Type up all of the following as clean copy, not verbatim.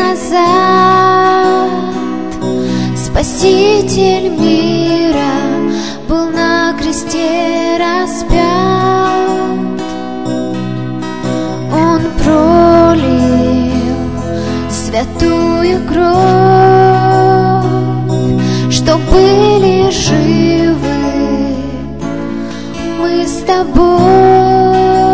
назад Спаситель мира был на кресте распят. Он пролил святую кровь, чтоб были живы мы с тобой.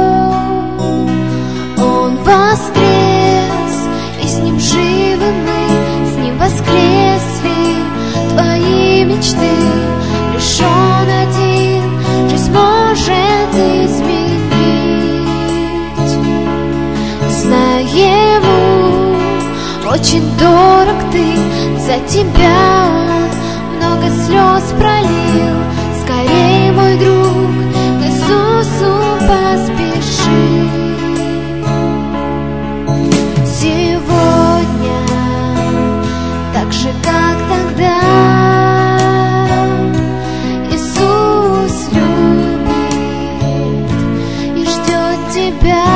Он воскрес, и с ним живы мы, с ним воскресли твои мечты. Лишь он один жизнь может изменить. Знаему, очень дорог ты, за тебя он много слез пролил. Скорей, мой друг, к Иисусу поспеши. Сегодня, так же, как тогда, Иисус любит и ждет тебя.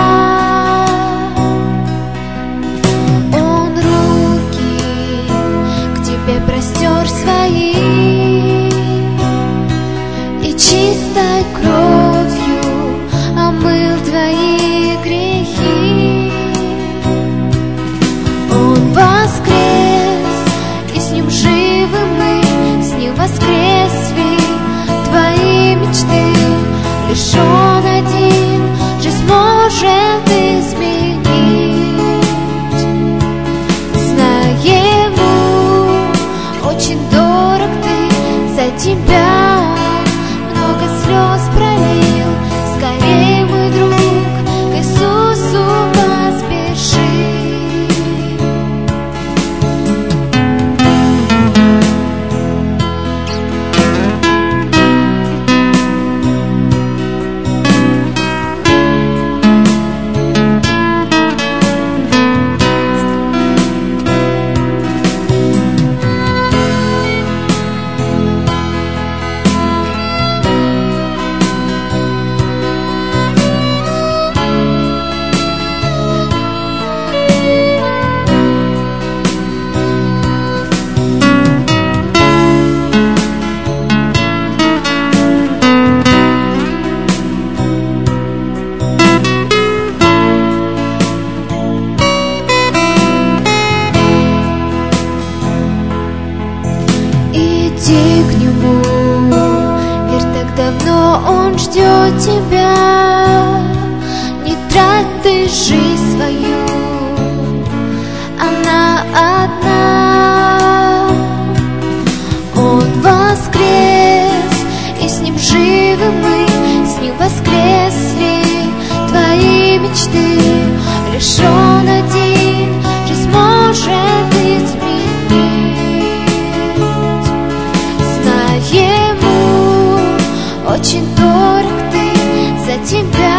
Он руки к тебе простер свои, и чистой кровью омыл твои грехи. Он воскрес, и с ним живы мы, с ним воскресли твои мечты. Лишь он один жизнь может изменить. Знаему, очень дорог ты, за тебя много слез пролил. Скорей, мой друг, к Иисусу поспеши. Иди к нему, верь, так давно он ждет тебя. Не трать ты жизнь свою, она одна. Он воскрес, и с ним живы мы, с ним воскресли твои мечты. Лишь он один жизнь может изменить. Знаему, очень дорог ты, за тебя